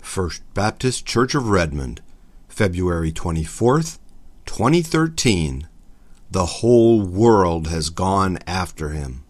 First Baptist Church of Redmond, February 24th, 2013. The whole world has gone after him.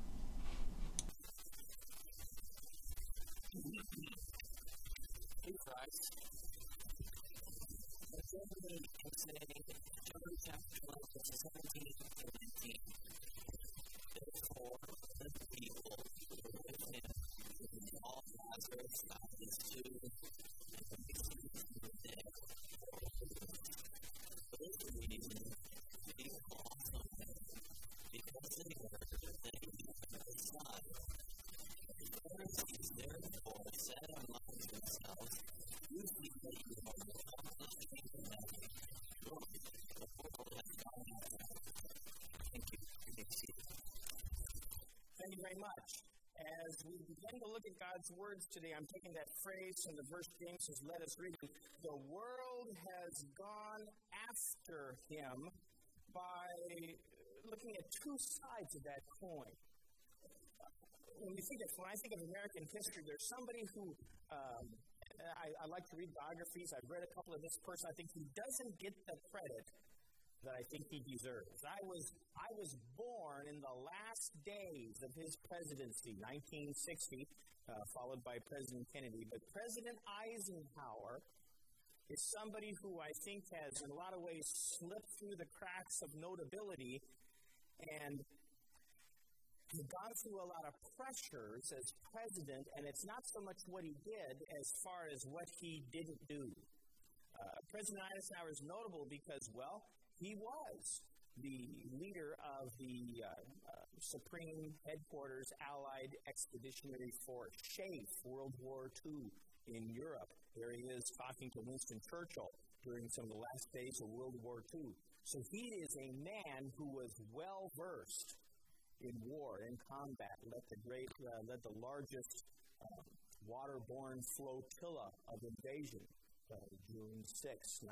Thank you very much. As we begin to look at God's words today, I'm taking that phrase from the verse James has led us reading. The world has gone after him by looking at two sides of that coin. When I think of American history, there's somebody who I like to read biographies. I've read a couple of this person. I think he doesn't get the credit that I think he deserves. I was born in the last days of his presidency, 1960, followed by President Kennedy. But President Eisenhower is somebody who I think has, in a lot of ways, slipped through the cracks of notability and gone through a lot of pressures as president, and it's not so much what he did as far as what he didn't do. President Eisenhower is notable because, well, he was the leader of the Supreme Headquarters Allied Expeditionary Force, SHAEF, World War II in Europe. There he is talking to Winston Churchill during some of the last days of World War II. So he is a man who was well-versed in war, in combat, led the largest waterborne flotilla of invasion, June 6,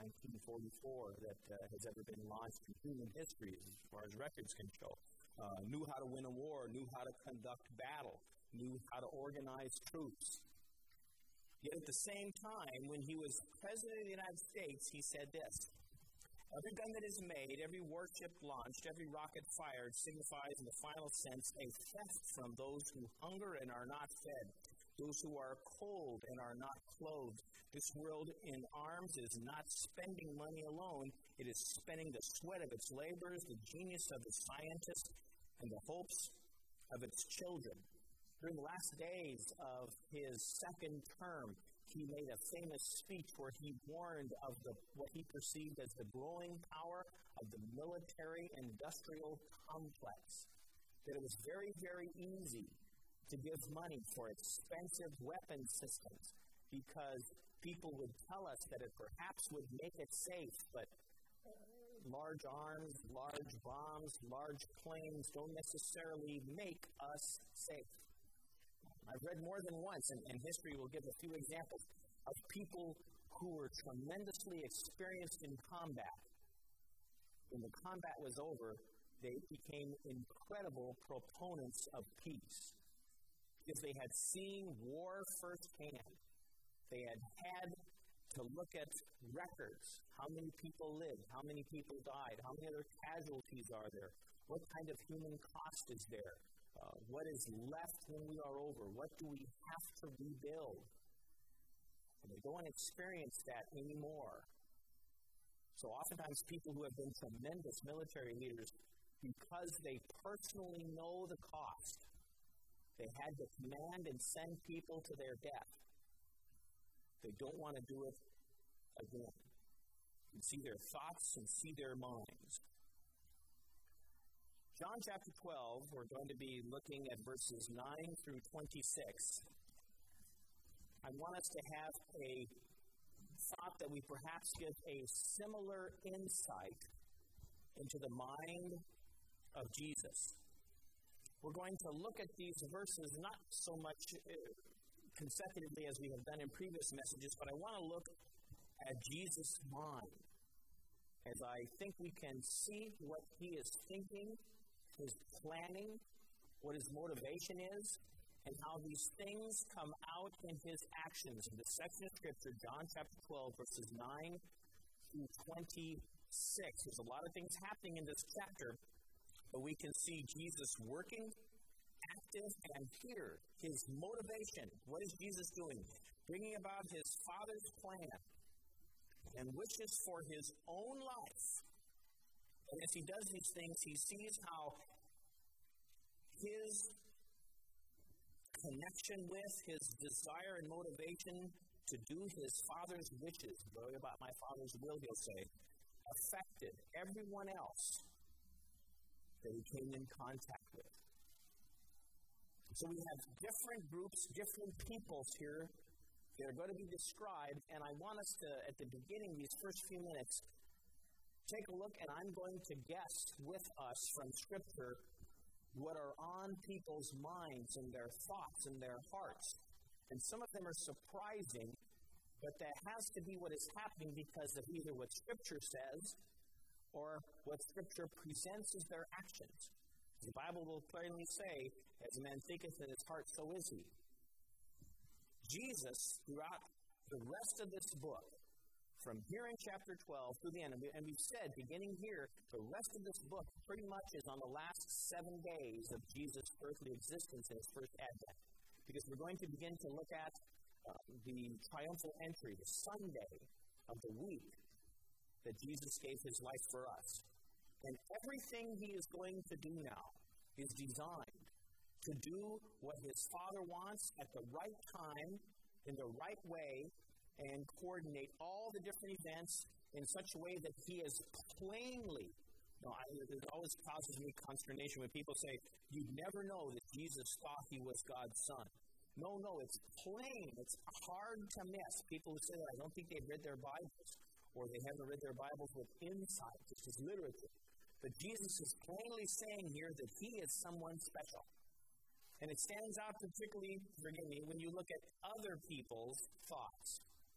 1944, that has ever been launched in human history as far as records can show. Knew how to win a war, knew how to conduct battle, knew how to organize troops. Yet at the same time, when he was President of the United States, he said this: every gun that is made, every warship launched, every rocket fired signifies in the final sense a theft from those who hunger and are not fed, those who are cold and are not clothed. This world in arms is not spending money alone. It is spending the sweat of its laborers, the genius of the scientist, and the hopes of its children. During the last days of his second term, he made a famous speech where he warned of what he perceived as the growing power of the military-industrial complex, that it was very, very easy to give money for expensive weapon systems because people would tell us that it perhaps would make it safe, but large arms, large bombs, large planes don't necessarily make us safe. I've read more than once, and history will give a few examples, of people who were tremendously experienced in combat. When the combat was over, they became incredible proponents of peace because they had seen war firsthand. They had to look at records. How many people lived? How many people died? How many other casualties are there? What kind of human cost is there? What is left when we are over? What do we have to rebuild? And they don't experience that anymore. So oftentimes people who have been tremendous military leaders, because they personally know the cost, they had to command and send people to their death. They don't want to do it again. You see their thoughts and see their minds. John chapter 12, we're going to be looking at verses 9 through 26. I want us to have a thought that we perhaps give a similar insight into the mind of Jesus. We're going to look at these verses not so much consecutively as we have done in previous messages, but I want to look at Jesus' mind as I think we can see what he is thinking, his planning, what his motivation is, and how these things come out in his actions. In this section of Scripture, John chapter 12, verses 9 through 26. There's a lot of things happening in this chapter, but we can see Jesus working, active, and here, his motivation. What is Jesus doing? Bringing about his Father's plan and wishes for his own life. And as he does these things, he sees how his connection with, his desire and motivation to do his Father's wishes, bring about my Father's will, he'll say, affected everyone else that he came in contact with. So we have different groups, different peoples here that are going to be described, and I want us to, at the beginning, these first few minutes, take a look, and I'm going to guess with us from Scripture what are on people's minds and their thoughts and their hearts. And some of them are surprising, but that has to be what is happening because of either what Scripture says or what Scripture presents as their actions. The Bible will plainly say, as a man thinketh in his heart, so is he. Jesus, throughout the rest of this book, from here in chapter 12 through the end, and we've said, beginning here, the rest of this book pretty much is on the last 7 days of Jesus' earthly existence in his first advent. Because we're going to begin to look at the triumphal entry, the Sunday of the week that Jesus gave his life for us. And everything he is going to do now is designed to do what his Father wants at the right time, in the right way, and coordinate all the different events in such a way that he is plainly, it always causes me consternation when people say, you'd never know that Jesus thought he was God's Son. No, it's plain. It's hard to miss. People who say that, I don't think they've read their Bibles, or they haven't read their Bibles with insight, just as literature. But Jesus is plainly saying here that he is someone special. And it stands out particularly, forgive me, when you look at other people's thoughts.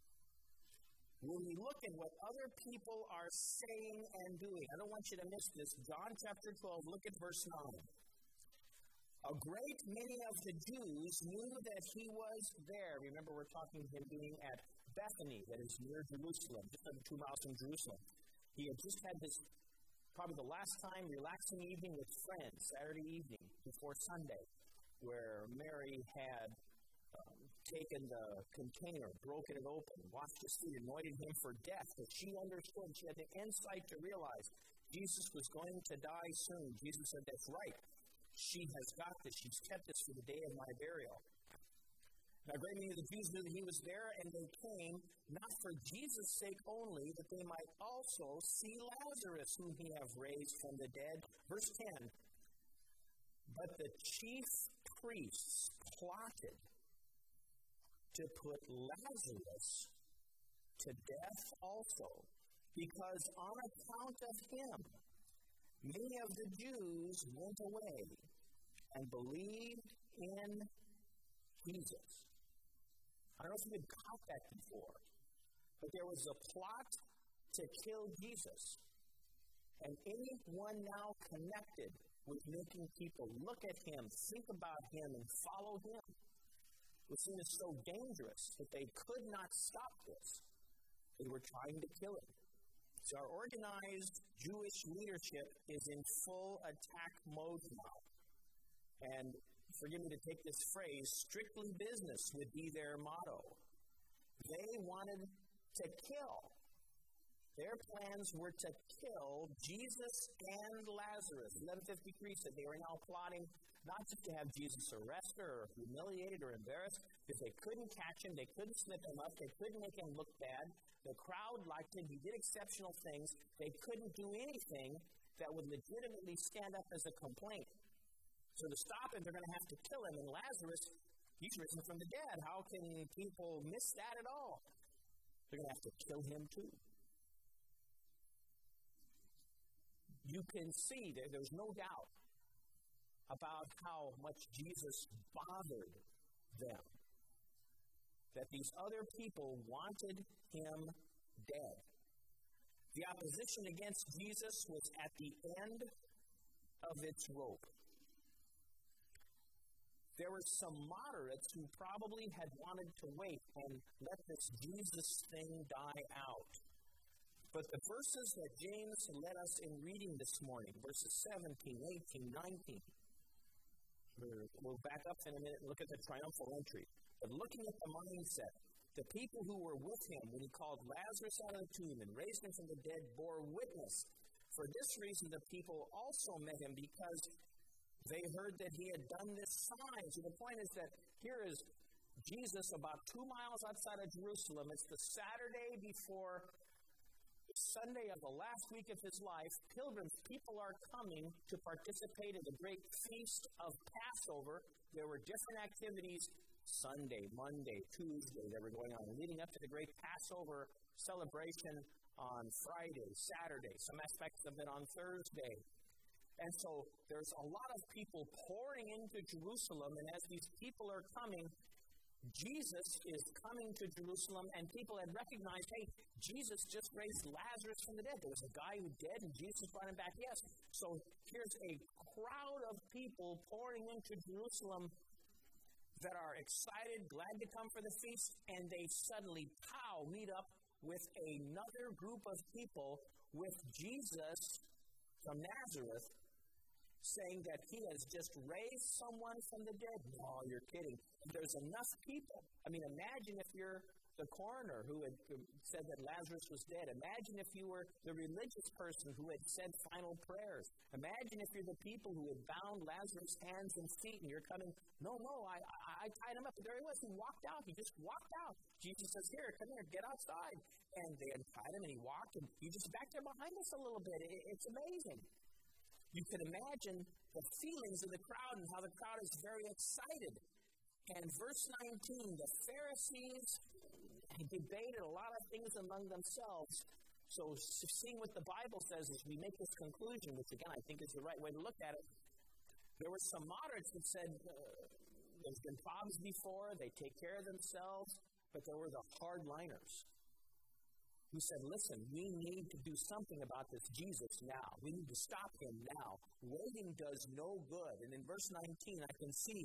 When we look at what other people are saying and doing, I don't want you to miss this. John chapter 12, look at verse 9. A great many of the Jews knew that he was there. Remember, we're talking of him being at Bethany, that is near Jerusalem, just 2 miles from Jerusalem. He had just had this, probably the last time, relaxing evening with friends, Saturday evening before Sunday, where Mary had taken the container, broken it open, washed his feet, anointed him for death. But she understood, she had the insight to realize Jesus was going to die soon. Jesus said, that's right. She has got this. She's kept this for the day of my burial. Now, great many of the Jews knew that he was there, and they came, not for Jesus' sake only, that they might also see Lazarus, whom he hath raised from the dead. Verse 10, but the chief priests plotted to put Lazarus to death also, because on account of him, many of the Jews went away and believed in Jesus. I don't know if you had caught that before, but there was a plot to kill Jesus. And anyone now connected with making people look at him, think about him, and follow him was seen as so dangerous that they could not stop this. They were trying to kill him. So our organized Jewish leadership is in full attack mode now. And forgive me to take this phrase, strictly business would be their motto. They wanted to kill. Their plans were to kill Jesus and Lazarus. 1153 said they were now plotting not just to have Jesus arrested or humiliated or embarrassed, because they couldn't catch him, they couldn't slip him up, they couldn't make him look bad. The crowd liked him, he did exceptional things. They couldn't do anything that would legitimately stand up as a complaint. So to stop him, they're going to have to kill him. And Lazarus, he's risen from the dead. How can people miss that at all? They're going to have to kill him too. You can see there's no doubt about how much Jesus bothered them. That these other people wanted him dead. The opposition against Jesus was at the end of its rope. There were some moderates who probably had wanted to wait and let this Jesus thing die out. But the verses that James led us in reading this morning, verses 17, 18, 19, we'll back up in a minute and look at the triumphal entry. But looking at the mindset, the people who were with him when he called Lazarus out of the tomb and raised him from the dead bore witness. For this reason, the people also met him, because they heard that he had done this sign. So the point is that here is Jesus about 2 miles outside of Jerusalem. It's the Saturday before Sunday of the last week of his life. Pilgrims, people are coming to participate in the great feast of Passover. There were different activities Sunday, Monday, Tuesday that were going on, leading up to the great Passover celebration on Friday, Saturday, some aspects of it on Thursday. And so there's a lot of people pouring into Jerusalem, and as these people are coming, Jesus is coming to Jerusalem, and people had recognized, hey, Jesus just raised Lazarus from the dead. There was a guy who died, and Jesus brought him back. Yes. So here's a crowd of people pouring into Jerusalem that are excited, glad to come for the feast, and they suddenly, meet up with another group of people with Jesus from Nazareth, saying that he has just raised someone from the dead. No, you're kidding. There's enough people. I mean, imagine if you're the coroner who had said that Lazarus was dead. Imagine if you were the religious person who had said final prayers. Imagine if you're the people who had bound Lazarus' hands and feet, and you're coming, no, I tied him up. But there he was. He walked out. He just walked out. Jesus says, here, come here, get outside. And they untied him, and he walked, and he just back there behind us a little bit. It's amazing. You can imagine the feelings of the crowd and how the crowd is very excited. And verse 19, the Pharisees debated a lot of things among themselves. So seeing what the Bible says as we make this conclusion, which again I think is the right way to look at it, there were some moderates that said there's been problems before, they take care of themselves, but there were the hardliners who said, listen, we need to do something about this Jesus now. We need to stop him now. Waiting does no good. And in verse 19, I can see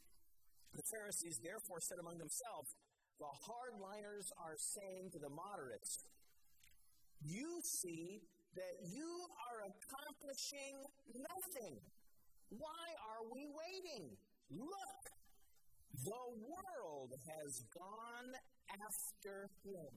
the Pharisees therefore said among themselves, the hardliners are saying to the moderates, you see that you are accomplishing nothing. Why are we waiting? Look, the world has gone after him.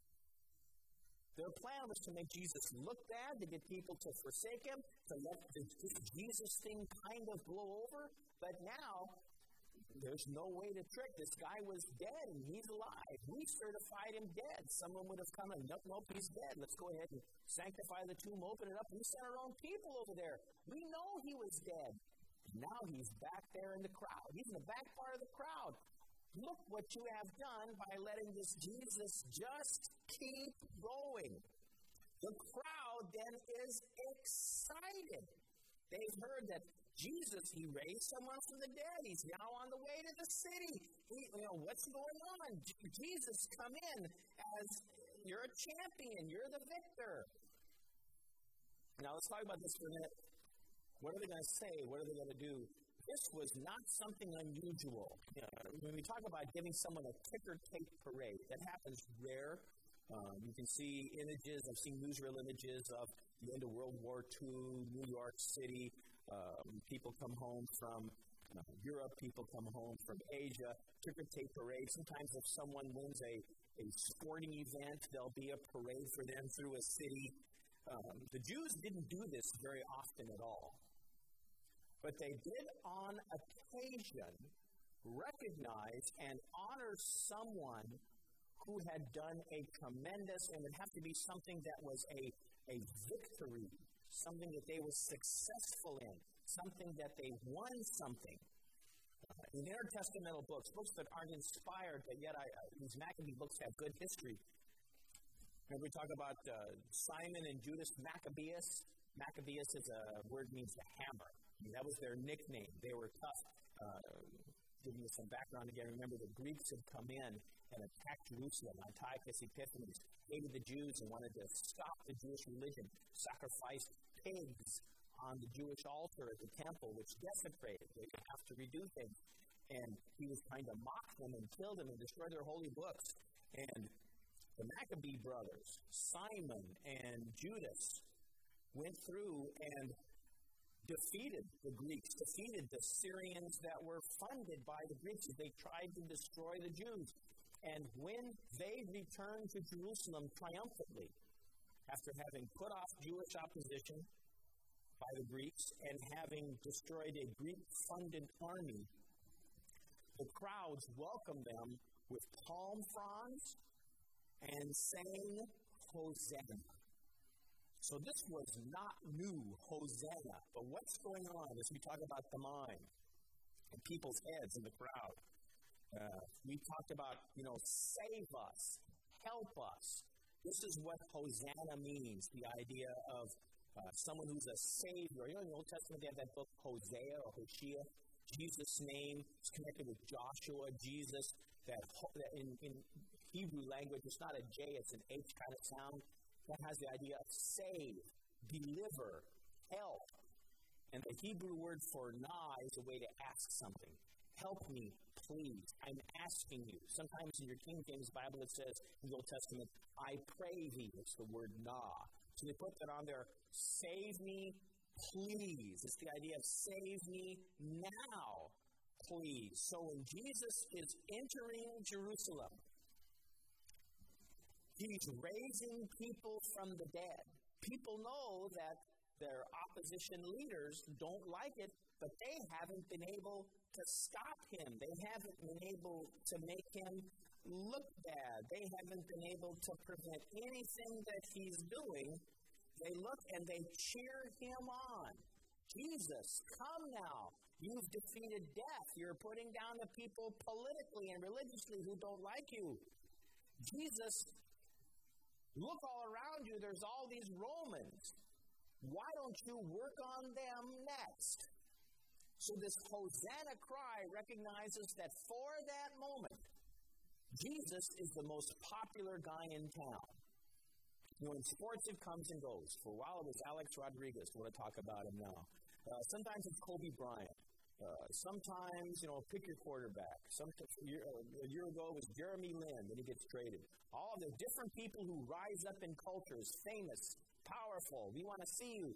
Their plan was to make Jesus look bad, to get people to forsake him, to let this Jesus thing kind of blow over. But now, there's no way to trick. This guy was dead, and he's alive. We certified him dead. Someone would have come and, nope, he's dead. Let's go ahead and sanctify the tomb, open it up. We sent our own people over there. We know he was dead. Now he's back there in the crowd. He's in the back part of the crowd. Look what you have done by letting this Jesus just keep going. The crowd then is excited. They've heard that Jesus, he raised someone from the dead. He's now on the way to the city. What's going on? Jesus, come in as you're a champion. You're the victor. Now let's talk about this for a minute. What are they going to say? What are they going to do? This was not something unusual. When we talk about giving someone a ticker tape parade, that happens rare. You can see images, I've seen newsreel images of the end of World War II, New York City. People come home from Europe, people come home from Asia. Ticker tape parade. Sometimes if someone wins a sporting event, there'll be a parade for them through a city. The Jews didn't do this very often at all. But they did on occasion recognize and honor someone who had done a tremendous, and it would have to be something that was a victory, something that they were successful in, something that they won something. In intertestamental books that aren't inspired, but yet these Maccabee books have good history. Remember we talk about Simon and Judas Maccabeus. Maccabeus is a word means the hammer. That was their nickname. They were tough. Giving you some background again, remember the Greeks had come in and attacked Jerusalem. Antiochus Epiphanes hated the Jews and wanted to stop the Jewish religion, sacrificed pigs on the Jewish altar at the temple, which desecrated. They would have to redo things. And he was trying to mock them and kill them and destroy their holy books. And the Maccabee brothers, Simon and Judas, went through and defeated the Greeks, defeated the Syrians that were funded by the Greeks as they tried to destroy the Jews. And when they returned to Jerusalem triumphantly, after having put off Jewish opposition by the Greeks and having destroyed a Greek-funded army, the crowds welcomed them with palm fronds and sang Hosanna. So this was not new Hosanna, but what's going on as we talk about the mind and people's heads in the crowd? We talked about, save us, help us. This is what Hosanna means, the idea of someone who's a savior. In the Old Testament, they have that book, Hosea or Hoshea. Jesus' name is connected with Joshua, Jesus. That in Hebrew language, it's not a J, it's an H kind of sound. That has the idea of save, deliver, help. And the Hebrew word for na is a way to ask something. Help me, please. I'm asking you. Sometimes in your King James Bible it says, in the Old Testament, I pray thee. It's the word na. So they put that on there. Save me, please. It's the idea of save me now, please. So when Jesus is entering Jerusalem, he's raising people from the dead. People know that their opposition leaders don't like it, but they haven't been able to stop him. They haven't been able to make him look bad. They haven't been able to prevent anything that he's doing. They look and they cheer him on. Jesus, come now. You've defeated death. You're putting down the people politically and religiously who don't like you. Jesus, look all around you. There's all these Romans. Why don't you work on them next? So this Hosanna cry recognizes that for that moment, Jesus is the most popular guy in town. In sports, it comes and goes. For a while, it was Alex Rodriguez. I want to talk about him now. Sometimes it's Kobe Bryant. Sometimes, pick your quarterback. A year ago, it was Jeremy Lin, then he gets traded. All of the different people who rise up in cultures, famous, powerful. We want to see you.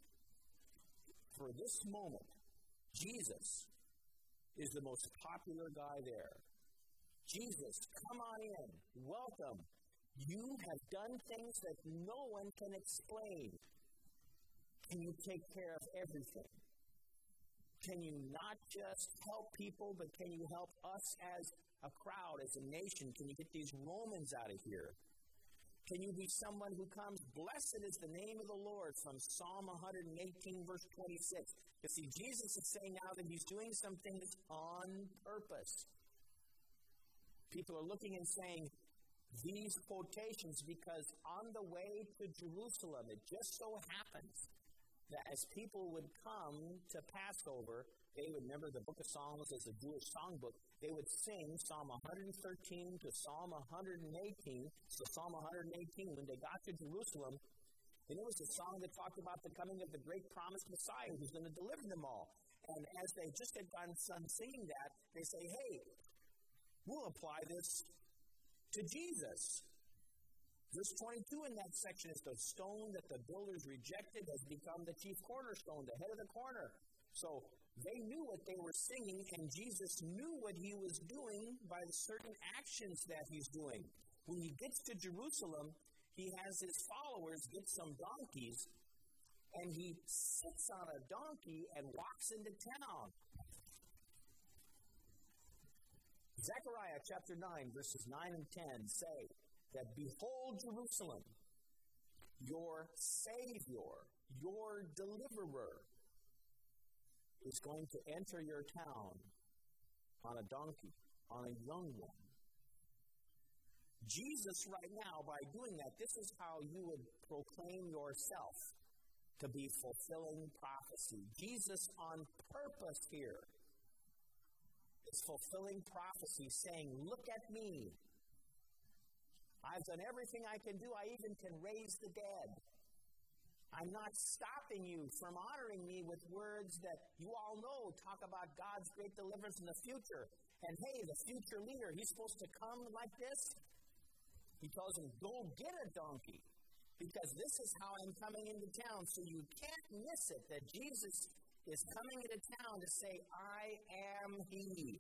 For this moment, Jesus is the most popular guy there. Jesus, come on in. Welcome. You have done things that no one can explain. Can you take care of everything? Can you not just help people, but can you help us as a crowd, as a nation? Can you get these Romans out of here? Can you be someone who comes, blessed is the name of the Lord, from Psalm 118, verse 26. You see, Jesus is saying now that he's doing some things on purpose. People are looking and saying these quotations because on the way to Jerusalem, it just so happens that as people would come to Passover, they would remember the book of Psalms as a Jewish songbook. They would sing Psalm 113 to Psalm 118. So Psalm 118, when they got to Jerusalem, and it was a song that talked about the coming of the great promised Messiah who's going to deliver them all. And as they just had gotten done singing that, they say, hey, we'll apply this to Jesus. Verse 22 in that section is the stone that the builders rejected has become the chief cornerstone, the head of the corner. So they knew what they were singing, and Jesus knew what he was doing by the certain actions that he's doing. When he gets to Jerusalem, he has his followers get some donkeys, and he sits on a donkey and walks into town. Zechariah chapter 9, verses 9 and 10 say that, behold, Jerusalem, your Savior, your deliverer, is going to enter your town on a donkey, on a young one. Jesus right now, by doing that, this is how you would proclaim yourself to be fulfilling prophecy. Jesus on purpose here is fulfilling prophecy, saying, look at me. I've done everything I can do. I even can raise the dead. I'm not stopping you from honoring me with words that you all know talk about God's great deliverance in the future. And hey, the future leader, he's supposed to come like this. He tells him, go get a donkey, because this is how I'm coming into town. So you can't miss it, that Jesus is coming into town to say, I am he.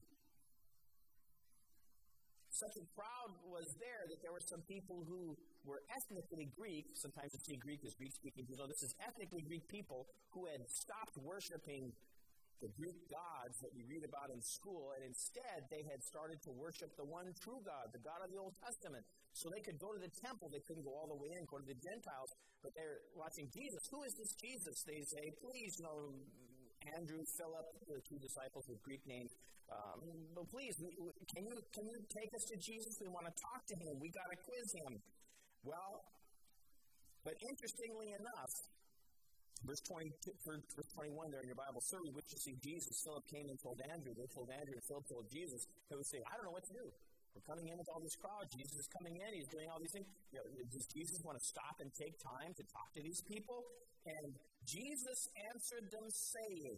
Such a crowd was there that there were some people who were ethnically Greek. Sometimes you see Greek as Greek-speaking people. This is ethnically Greek people who had stopped worshiping the Greek gods that we read about in school, and instead they had started to worship the one true God, the God of the Old Testament. So they could go to the temple. They couldn't go all the way in, go to the Gentiles, but they're watching Jesus. Who is this Jesus? They say, please, Andrew, Philip, the two disciples with Greek names. But please, can you take us to Jesus? We want to talk to him. We got to quiz him. Well, but interestingly enough, verse 21 there in your Bible, sir, we wish to see Jesus. Philip came and told Andrew. They told Andrew, and Philip told Jesus. They would say, I don't know what to do. We're coming in with all this crowd. Jesus is coming in. He's doing all these things. Does Jesus want to stop and take time to talk to these people? And Jesus answered them saying,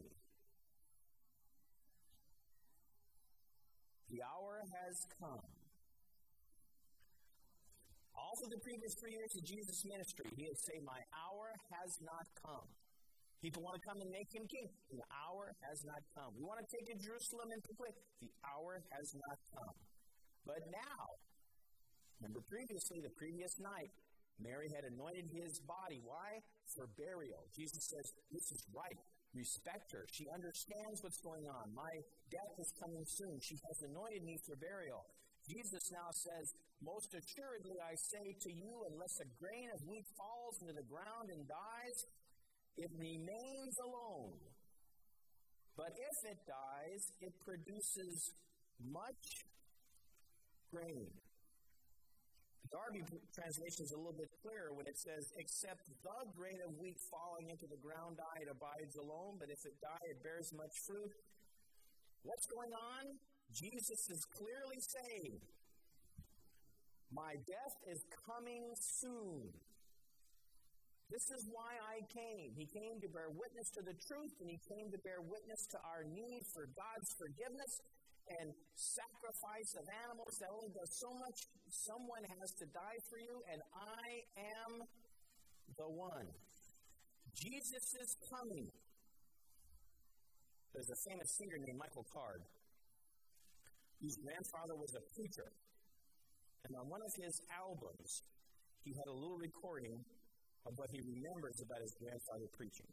the hour has come. All through the previous 3 years of Jesus' ministry, he would say, my hour has not come. People want to come and make him king. The hour has not come. We want to take to Jerusalem and proclaim. The hour has not come. But now, remember previously, the previous night, Mary had anointed his body. Why? For burial. Jesus says, this is right. Respect her. She understands what's going on. My death is coming soon. She has anointed me for burial. Jesus now says, most assuredly I say to you, unless a grain of wheat falls into the ground and dies, it remains alone. But if it dies, it produces much grain. The Darby translation is a little bit clearer when it says, except the grain of wheat falling into the ground die, it abides alone, but if it die, it bears much fruit. What's going on? Jesus is clearly saying, my death is coming soon. This is why I came. He came to bear witness to the truth, and he came to bear witness to our need for God's forgiveness and sacrifice of animals that only does so much. Someone has to die for you, and I am the one. Jesus is coming. There's a famous singer named Michael Card, whose grandfather was a preacher. And on one of his albums, he had a little recording of what he remembers about his grandfather preaching.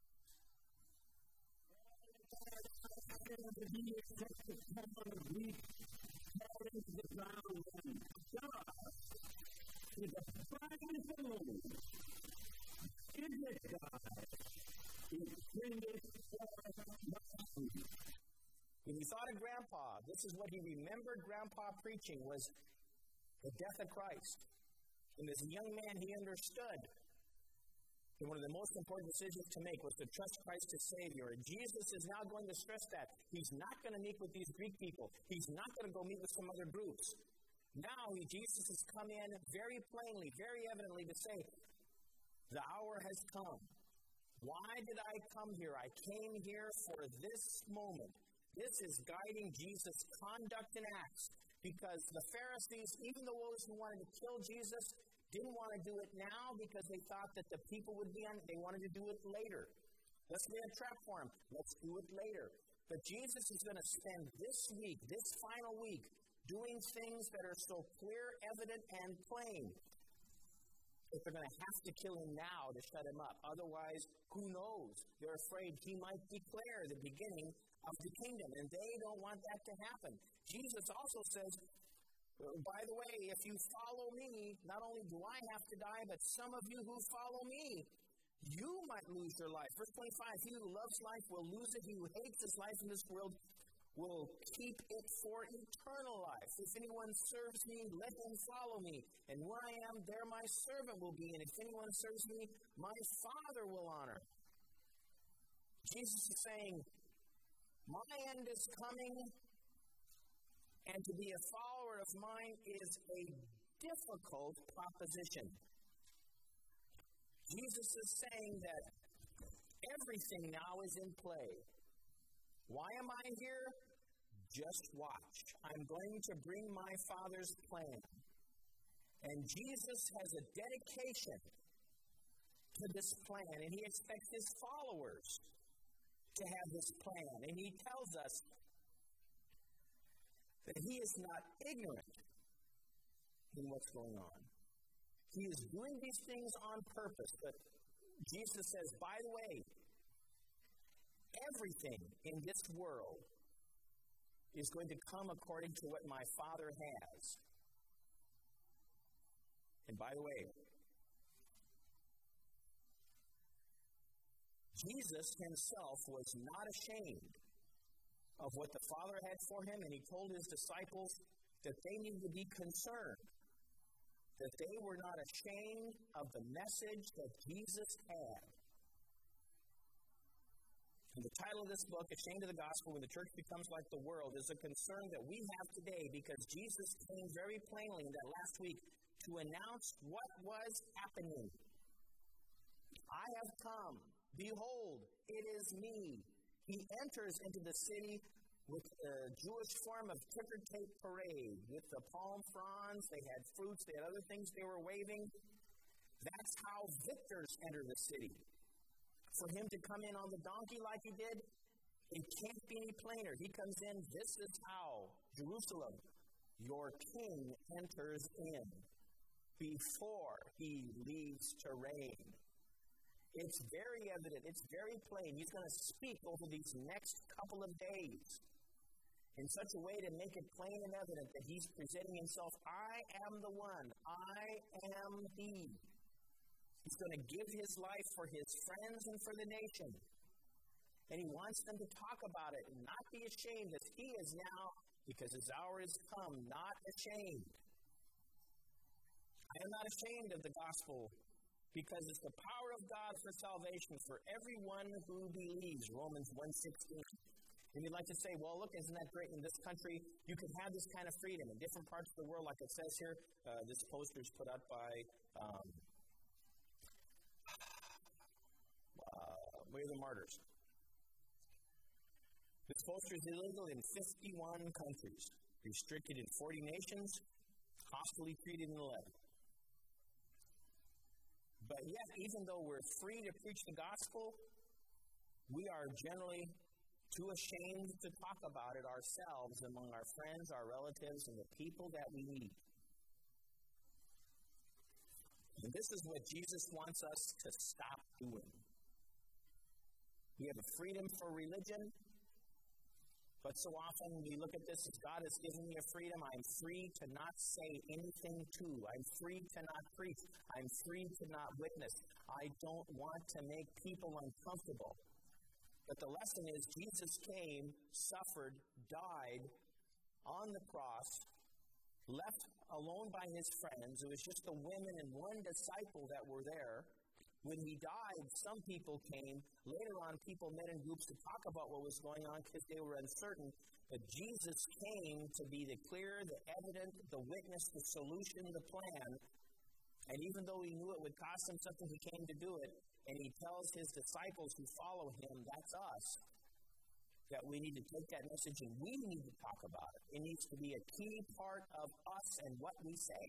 He expects to come on a week, fall into the ground, and die with a fine balloon. If it dies, it brings forth nothing. When he thought of Grandpa, this is what he remembered Grandpa preaching, was the death of Christ. And as a young man, he understood that one of the most important decisions to make was to trust Christ as Savior. And Jesus is now going to stress that. He's not going to meet with these Greek people. He's not going to go meet with some other groups. Now, Jesus has come in very plainly, very evidently to say, the hour has come. Why did I come here? I came here for this moment. This is guiding Jesus' conduct and acts. Because the Pharisees, even those who wanted to kill Jesus, didn't want to do it now because they thought that the people would be on it. They wanted to do it later. Let's lay a trap for him. Let's do it later. But Jesus is going to spend this week, this final week, doing things that are so clear, evident, and plain. If they're going to have to kill him now to shut him up. Otherwise, who knows? They're afraid he might declare the beginning of the kingdom, and they don't want that to happen. Jesus also says, by the way, if you follow me, not only do I have to die, but some of you who follow me, you might lose your life. Verse 25, he who loves life will lose it. He who hates his life in this world will keep it for eternal life. If anyone serves me, let him follow me. And where I am, there my servant will be. And if anyone serves me, my Father will honor. Jesus is saying, my end is coming, and to be a follower of mine is a difficult proposition. Jesus is saying that everything now is in play. Why am I here? Just watch. I'm going to bring my Father's plan. And Jesus has a dedication to this plan, and he expects his followers to have this plan. And he tells us that he is not ignorant in what's going on. He is doing these things on purpose. But Jesus says, by the way, everything in this world is going to come according to what my Father has. And by the way, Jesus himself was not ashamed of what the Father had for him, and he told his disciples that they needed to be concerned, that they were not ashamed of the message that Jesus had. And the title of this book, Ashamed of the Gospel, When the Church Becomes Like the World, is a concern that we have today because Jesus came very plainly in that last week to announce what was happening. I have come. Behold, it is me. He enters into the city with the Jewish form of ticker tape parade, with the palm fronds. They had fruits, they had other things they were waving. That's how victors enter the city. For him to come in on the donkey like he did, it can't be any plainer. He comes in, this is how, Jerusalem, your king enters in before he leaves to reign. It's very evident, it's very plain. He's going to speak over these next couple of days in such a way to make it plain and evident that he's presenting himself. I am the one. I am he. He's going to give his life for his friends and for the nation. And he wants them to talk about it and not be ashamed as he is now, because his hour has come, not ashamed. I am not ashamed of the gospel, because it's the power of God for salvation for everyone who believes. Romans 1:16. And you'd like to say, well, look, isn't that great? In this country, you can have this kind of freedom. In different parts of the world, like it says here, this poster is put up by Way of the Martyrs. This poster is illegal in 51 countries, restricted in 40 nations, hostilely treated in 11. But yet, even though we're free to preach the gospel, we are generally too ashamed to talk about it ourselves among our friends, our relatives, and the people that we meet. And this is what Jesus wants us to stop doing. We have a freedom for religion, but so often we look at this as God has given me a freedom. I'm free to not say anything to. I'm free to not preach. I'm free to not witness. I don't want to make people uncomfortable. But the lesson is Jesus came, suffered, died on the cross, left alone by his friends. It was just the women and one disciple that were there. When he died, some people came. Later on, people met in groups to talk about what was going on because they were uncertain. But Jesus came to be the clear, the evident, the witness, the solution, the plan. And even though he knew it would cost him something, he came to do it. And he tells his disciples who follow him, that's us, that we need to take that message and we need to talk about it. It needs to be a key part of us and what we say.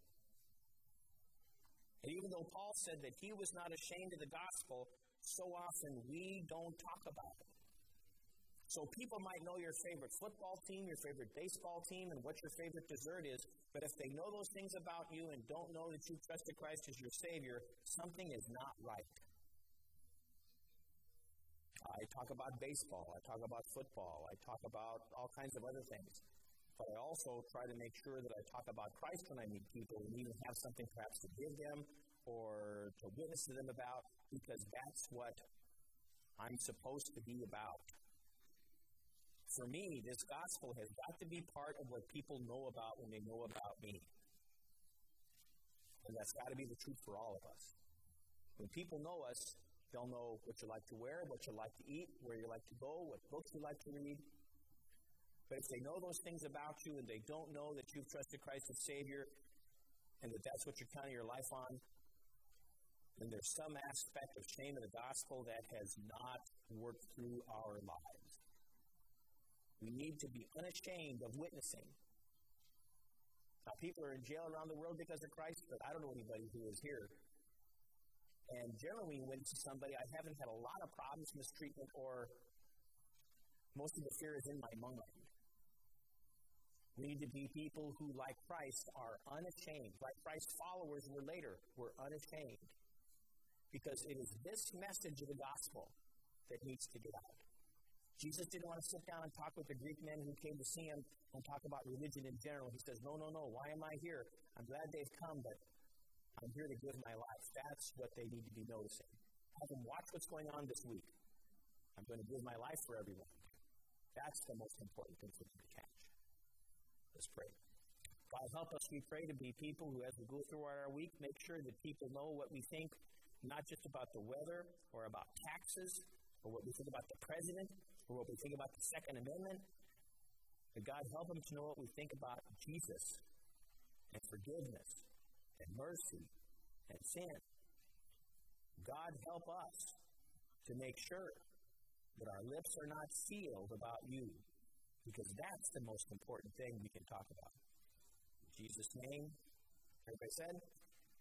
And even though Paul said that he was not ashamed of the gospel, so often we don't talk about it. So people might know your favorite football team, your favorite baseball team, and what your favorite dessert is, but if they know those things about you and don't know that you trusted Christ as your Savior, something is not right. I talk about baseball, I talk about football, I talk about all kinds of other things. But I also try to make sure that I talk about Christ when I meet people and even have something perhaps to give them or to witness to them about, because that's what I'm supposed to be about. For me, this gospel has got to be part of what people know about when they know about me. And that's got to be the truth for all of us. When people know us, they'll know what you like to wear, what you like to eat, where you like to go, what books you like to read. But if they know those things about you and they don't know that you've trusted Christ as Savior and that that's what you're counting your life on, then there's some aspect of shame of the gospel that has not worked through our lives. We need to be unashamed of witnessing. Now, people are in jail around the world because of Christ, but I don't know anybody who is here. And generally, when you witness to somebody, I haven't had a lot of problems, mistreatment, or most of the fear is in my mind. We need to be people who, like Christ, are unashamed. Like Christ's followers were later, were unashamed. Because it is this message of the gospel that needs to get out. Jesus didn't want to sit down and talk with the Greek men who came to see him and talk about religion in general. He says, no, why am I here? I'm glad they've come, but I'm here to give my life. That's what they need to be noticing. Have them watch what's going on this week. I'm going to give my life for everyone. That's the most important thing for them to catch. Let's pray. God, help us, we pray, to be people who, as we go through our week, make sure that people know what we think, not just about the weather or about taxes or what we think about the president or what we think about the Second Amendment. But God, help them to know what we think about Jesus and forgiveness and mercy and sin. God, help us to make sure that our lips are not sealed about you, because that's the most important thing we can talk about. In Jesus' name, everybody said,